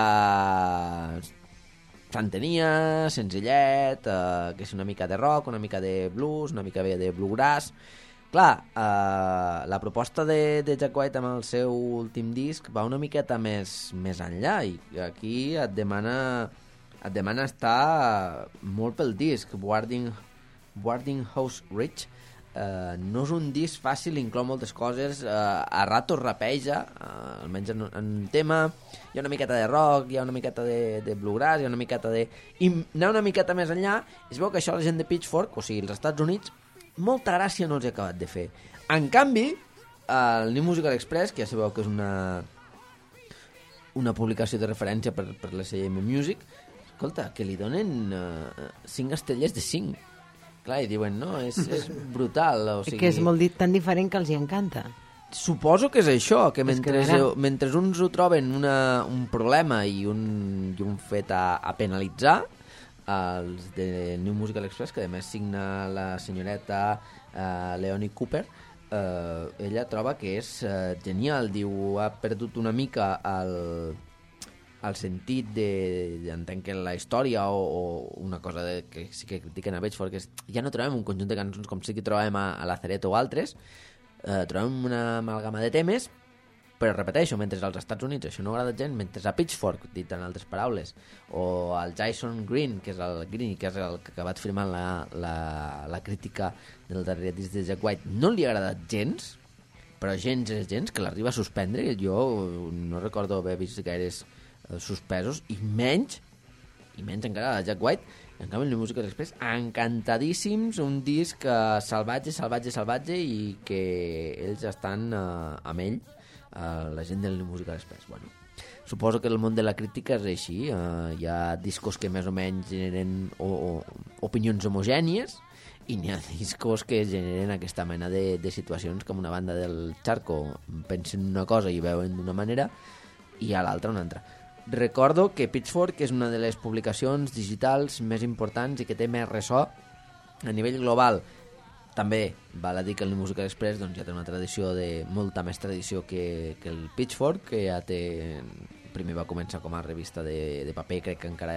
s'entenia, senzillet, uh, que és una mica de rock, una mica de blues, una mica bé de bluegrass. Clar, uh, la proposta de, de Jack White amb el seu últim disc va una miqueta més, més enllà i aquí et demana et demana estar molt pel disc. Boarding, Boarding House Rich uh, no és un disc fàcil, inclou moltes coses, uh, a ratos rapeja, uh, almenys en, en un tema, hi ha una miqueta de rock, hi ha una miqueta de, de bluegrass, hi ha una miqueta de... I anar una miqueta més enllà, es veu que això la gent de Pitchfork, o sigui, els Estats Units, molta gràcia no els ha acabat de fer. En canvi, el New Musical Express, que ja sabeu que és una una publicació de referència per, per l'S M Music, escolta, que li donen uh, cinc estrelles de cinc. Clar, i diuen, no, és, és brutal. O sigui, Que és molt dit, tan diferent que els hi encanta. Suposo que és això, que És mentre, que verà. mentre uns ho troben una, un problema i un, i un fet a, a penalitzar, els de New Musical Express, que a més signa la senyoreta uh, Leonie Cooper, uh, ella troba que és uh, genial, diu, ha perdut una mica el, el sentit de, de entenc que la història o, o una cosa de, que sí que critiquen a Pitchfork, que és, ja no trobem un conjunt de cançons com sí que trobem a, a Lazareto o altres, eh, trobem una amalgama de temes, però repeteixo, mentre als Estats Units això no agrada gent, mentre a Pitchfork, dit en altres paraules, o al Jason Green, que és el Green, que és el que ha acabat firmant la, la, la crítica del darrer disc de Jack White, no li ha agradat gens, però gens és gens, que l'arriba a suspendre, jo no recordo haver vist gaires eh, suspesos, i menys, i menys encara a Jack White. En canvi, el New Musical Express, encantadíssims, un disc eh, salvatge, salvatge, salvatge, i que ells estan eh, amb ell, Uh, la gent del Musical Express. Bueno, suposo que el món de la crítica és així, uh, hi ha discos que més o menys generen o, o, opinions homogènies i n'hi ha discos que generen aquesta mena de, de situacions, com una banda del Charco pensen una cosa i veuen d'una manera i a l'altra una altra. Recordo que Pitchfork és una de les publicacions digitals més importants i que té més ressò a nivell global. També val a dir que el Musical Express doncs, ja té una tradició de molta més tradició que, que el Pitchfork, que ja té... Primer va començar com a revista de, de paper, crec que encara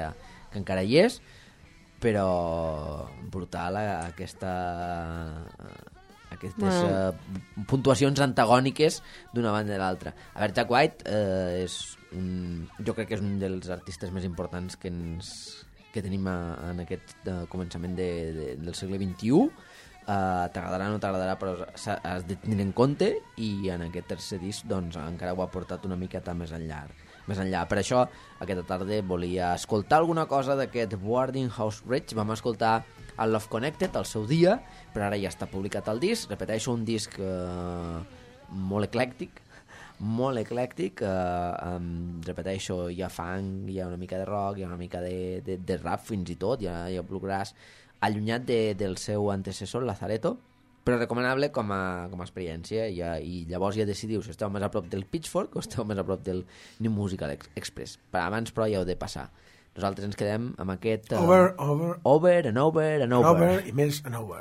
que encara hi és, però brutal eh, aquesta... aquestes Bueno. uh, puntuacions antagòniques d'una banda i l'altra. A veure, Jack White eh, és un, jo crec que és un dels artistes més importants que, ens, que tenim a, en aquest uh, començament de, de, del segle vint-i-u. Uh, t'agradarà o no t'agradarà, però has de tenir en compte, i en aquest tercer disc doncs, encara ho ha portat una miqueta més enllà. Més enllà. Per això, aquesta tarda volia escoltar alguna cosa d'aquest Boarding House Bridge. Vam escoltar el Love Connected al seu dia, però ara ja està publicat el disc. Repeteixo, un disc eh, molt eclèctic, molt eclèctic, eh, um, repeteixo, hi ha funk, hi ha una mica de rock, hi ha una mica de, de, de rap fins i tot, ja, ja bluegrass, allunyat de, del seu antecessor, Lazaretto, però recomanable com a, com a experiència, i, i llavors ja decidiu si esteu més a prop del Pitchfork o esteu més a prop del New Musical Express. Per abans, però, ja heu de passar. Nosaltres ens quedem amb aquest... Uh, over, over, over and over and over. Over i més and over.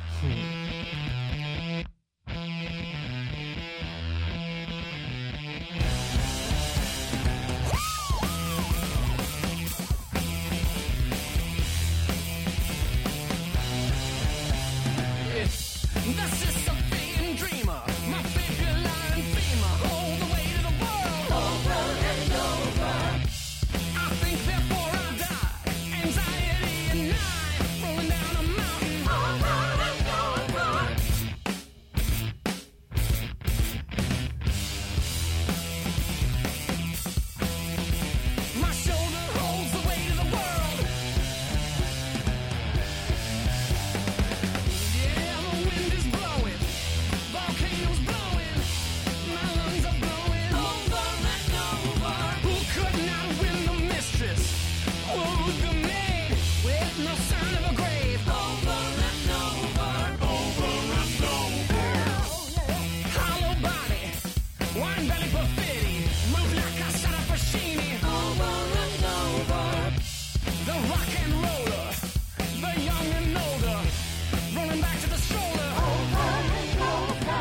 This is a fading dreamer, my baby lying dreamer, all the way to the world, over and over. I think before I die, anxiety and night, rolling down a mountain, over and over. My shoulder holds the weight of the world. Yeah, the wind is blowing, volcanoes blowing, my lungs are blowing over and over. Who could not win the mistress? Wooed the maid with no sign of a grave. Over and over, over and over. Hollow body, wine belly perfidy, move like a shot of Pacini. Over and over. The rock and roller, the young and older, rolling back to the stroller. Over and over.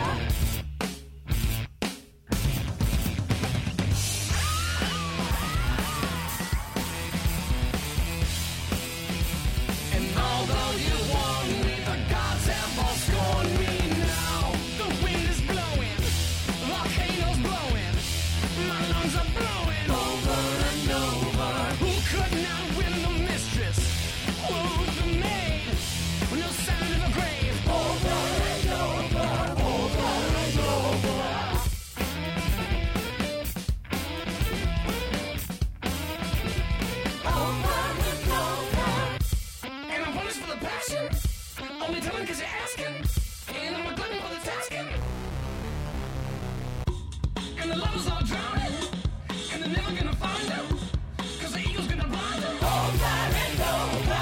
And although you warned me, the gods have all scorned me now. The wind is blowing, volcanoes blowing, my lungs are blowing over and over. Who could not win the mistress? Wooed the maid with no sign of a grave. Over and over, over and over. Over and over. And I'm punished for the passion, only telling 'cause you're asking. And I'm a glutton for the tasking. And the lovers are drowning, and they're never gonna find them, 'cause the eagle's gonna blind them. Over and over.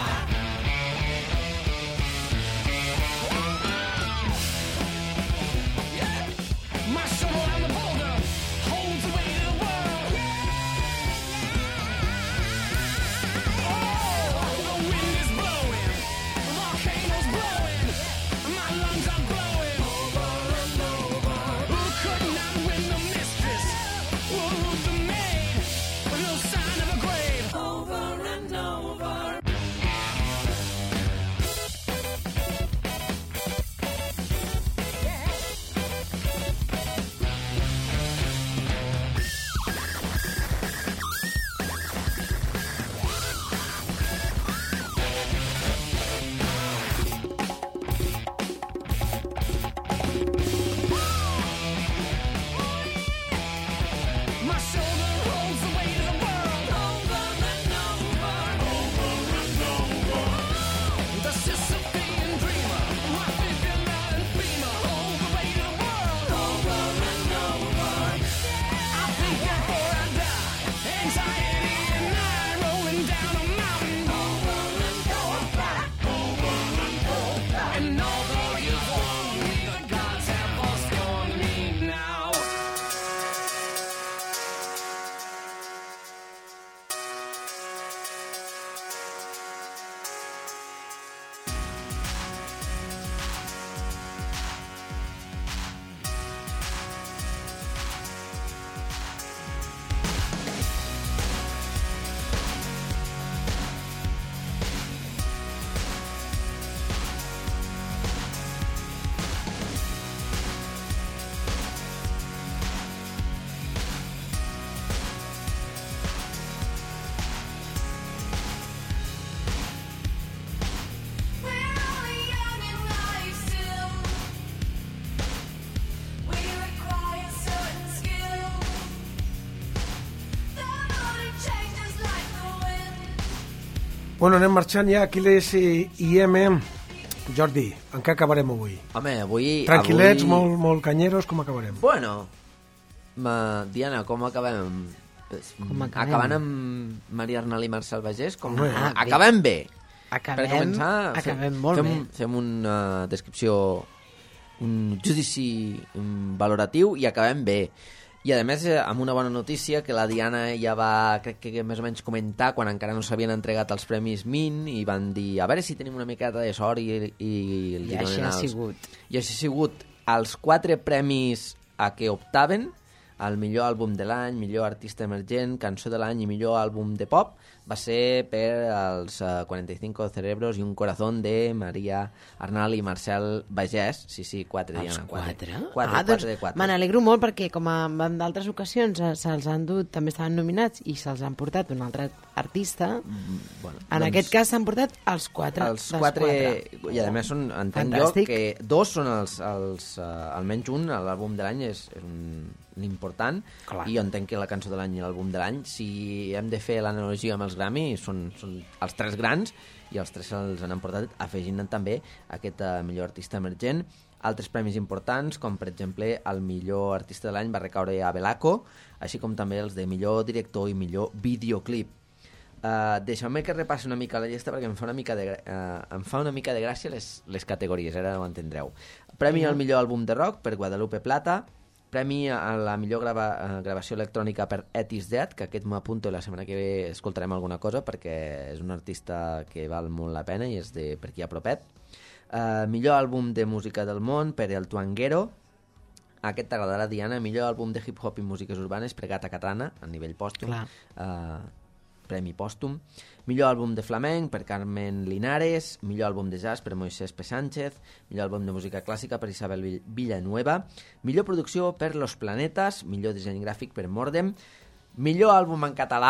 Yeah. My shovel and the boulder holds the weight of the world. Oh, the wind is blowing, the volcanoes blowing, my lungs are blowing Bueno, anem marxant ja. Aquí les I M. Jordi, en què acabarem avui? Home, avui... Tranquil·lets, avui... molt, molt canyeros, com acabarem? Bueno, ma... Diana, com acabem? Com acabem? Acabant amb Maria Arnal i Marcel Bagés? Com... Home, ah, acabem bé. Acabem, Per començar, acabem fem, molt fem, bé. Fem una descripció, un judici un valoratiu i acabem bé. I a més, eh, amb una bona notícia que la Diana ja va, crec que més o menys comentar quan encara no s'havien entregat els Premis Min i van dir, a veure si tenim una miqueta de sort i, i, i, I així ha sigut. I així ha sigut els quatre premis a què optaven, el millor àlbum de l'any, millor artista emergent, cançó de l'any i millor àlbum de pop, va ser per els uh, quaranta y cinco cerebros i un corazón de Maria Arnal i Marcel Bagés. Sí, sí, quatre, Els Diana. quatre? Quatre, ah, quatre doncs de quatre. me n'alegro molt perquè, com en d'altres ocasions, eh, se'ls han dut, també estaven nominats i se'ls han portat un altre artista. Mm, bueno, En doncs, aquest cas s'han portat els quatre. els dels quatre, quatre. i a més són, entenc Fantàstic. jo que dos són els, els uh, almenys un, l'àlbum de l'any és, és un, l'important. Clar. I jo entenc que la cançó de l'any i l'àlbum de l'any, si hem de fer l'analogia amb els Grammy, són, són els tres grans i els tres se'ls han emportat, afegint també aquest uh, millor artista emergent. Altres premis importants, com per exemple el millor artista de l'any va recaure a Belaco, així com també els de millor director i millor videoclip. Uh, deixeu-me que repassi una mica la llista perquè em fa una mica de, uh, em fa una mica de gràcia les, les categories, ara ho entendreu. Premi al millor àlbum de rock per Guadalupe Plata, premi a la millor grava, uh, gravació electrònica per Etis Dead, que aquest m'apunto i la setmana que ve escoltarem alguna cosa perquè és un artista que val molt la pena i és de per aquí a propet. Uh, millor àlbum de música del món per El Tuanguero, aquest t'agradarà, Diana. Millor àlbum de hip-hop i músiques urbanes per Gata Katana, a nivell pòstum. Uh, premi pòstum. Millor àlbum de flamenc per Carmen Linares, millor àlbum de jazz per Moisés P. Sánchez, millor àlbum de música clàssica per Isabel Villanueva, millor producció per Los Planetas, millor disseny gràfic per Mordem, millor àlbum en català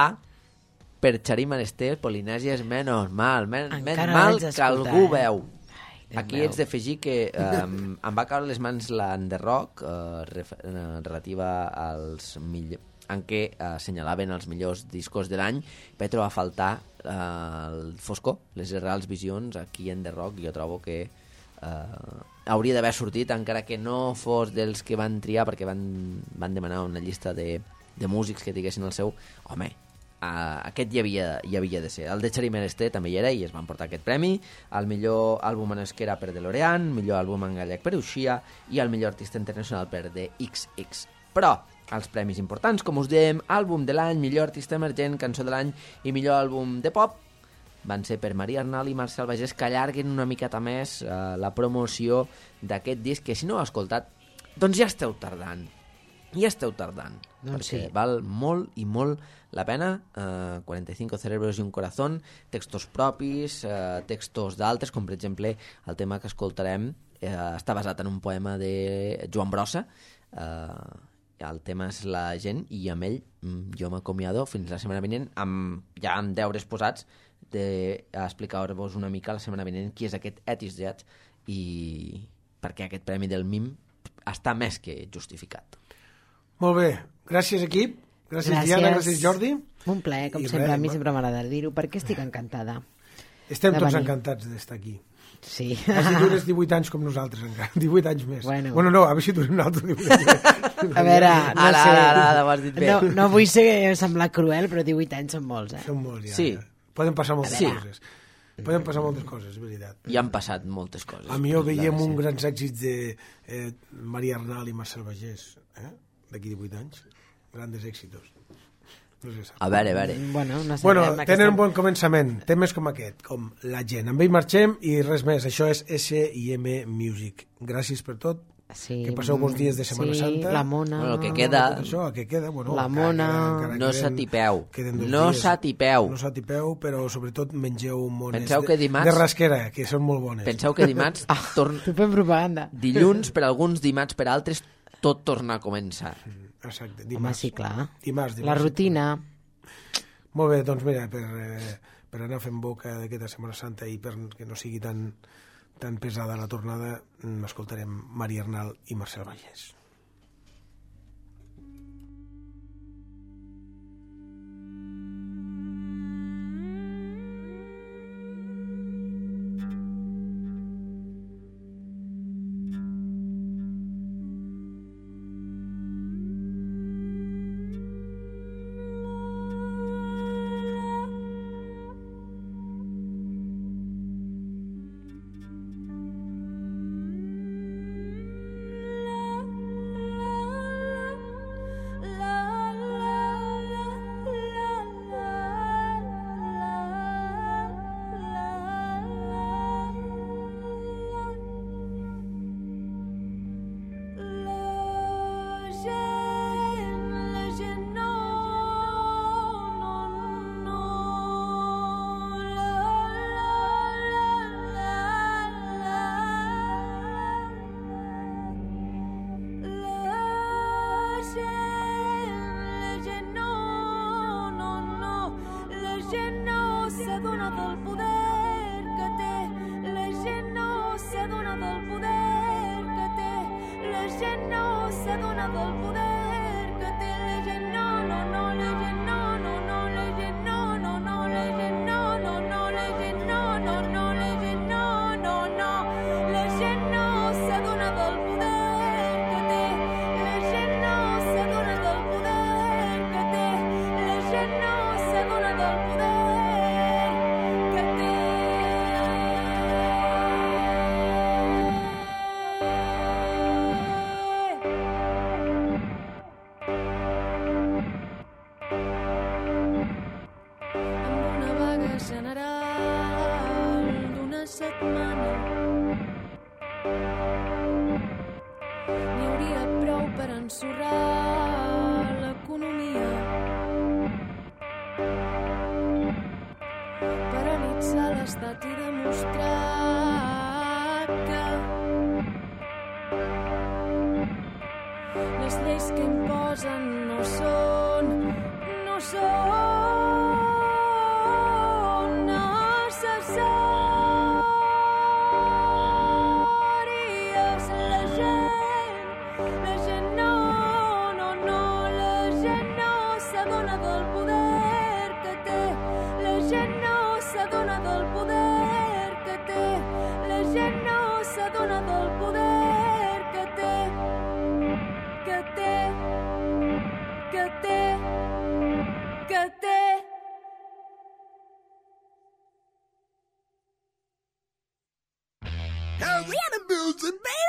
per Xarí Manesté, Polinèsia és menys mal, men, menys mal que algú veu. Aquí ets d'afegir que um, em va caure les mans l'Underrock uh, relativa als millors en què eh, assenyalaven els millors discos de l'any, vaig trobar a faltar eh, el Foscor, les reals visions aquí en The Rock. Jo trobo que eh, hauria d'haver sortit, encara que no fos dels que van triar, perquè van, van demanar una llista de, de músics que diguessin el seu. Home, eh, aquest hi havia, hi havia de ser. El de Xarí Manesté també hi era i es van portar aquest premi. El millor àlbum en esquera per DeLorean, millor àlbum en gallec per Uxia i el millor artista internacional per The X X. Però els premis importants, com us dèiem, àlbum de l'any, millor artista emergent, cançó de l'any i millor àlbum de pop, van ser per Maria Arnal i Marcel Bagés, que allarguen una miqueta més eh, la promoció d'aquest disc, que si no heu escoltat, doncs ja esteu tardant. Ja esteu tardant. Doncs perquè sí. val molt i molt la pena. Eh, quaranta y cinco cerebros i un corazón, textos propis, eh, textos d'altres, com per exemple el tema que escoltarem eh, està basat en un poema de Joan Brossa. Eh, el tema és La gent i amb ell jo m'acomiado fins la setmana vinent amb, ja amb deures posats d'explicar-vos una mica la setmana vinent qui és aquest Etis Dead i perquè aquest premi del M I M està més que justificat. Molt bé, gràcies equip, gràcies, gràcies. Diana, gràcies Jordi. Un plaer, com I sempre, res, a mi va. sempre m'agrada dir-ho perquè estic encantada. Estem de tots venir. encantats d'estar aquí. Sí. Has dit unes divuit anys com nosaltres encara, divuit anys més. Bueno. bueno, no, a veure si durem un altre divuit anys. A veure, no Ara, sé. ara, ara, ara, ho has dit bé. No, no vull ser semblar cruel, però divuit anys són molts, eh? Són molts, ja. Sí. ja. Poden passar moltes Sí. coses. Poden passar moltes coses, és veritat. I han passat moltes coses. A mi ho veiem un grans èxits de eh, Maria Arnal i Marcel Bagés, eh? d'aquí divuit anys. Grandes èxitos. No sé, A veure, a veure. Bueno, no bueno, aquesta- tenen un bon començament. Temes com aquest, com La gent. Amb ell marxem i res més. Això és S I M Music. Gràcies per tot. Sí, que passeu bons dies de Setmana sí, Santa. la Mona. Bueno, el que queda... Tot això, el que queda, bueno, La encara Mona. queda- encara No queden- s'atipeu. queden dos No dies. s'atipeu. No s'atipeu, però sobretot mengeu mones Penseu de, que dimarts- de rasquera, que són molt bones. Penseu que dimarts Ah, torn... tu fem propaganda. dilluns per alguns, dimarts per altres, tot torna a començar. Exacte, Home, dimarts. sí, clar. Dimarts, dimarts. La rutina. Molt bé, doncs mira, per, eh, per anar fent boca d'aquesta Setmana Santa i per que no sigui tan, tan pesada la tornada, mm, escoltarem Maria Arnal i Marcel Bagés. s'adona del poder que té la gent. No, no, no, la gent no, no, no, la gent no, no, no, la gent no, no, no, la gent no, no, no, la gent no, no, no, la gent no s'adona del poder que té, la gent no s'adona del poder que té, la gent no s'adona del poder que té. Amb una vaga general d'una setmana n'hi hauria prou per ensorrar l'economia, paralitzar l'estat i demostrar que les lleis que imposen no són, no són necessàries. La gent, la gent no, no, no, la gent no s'adona del poder que té, la gent no s'adona del poder que té, la gent no s'adona del poder que té, que té, que té, que té. We're in the building, baby!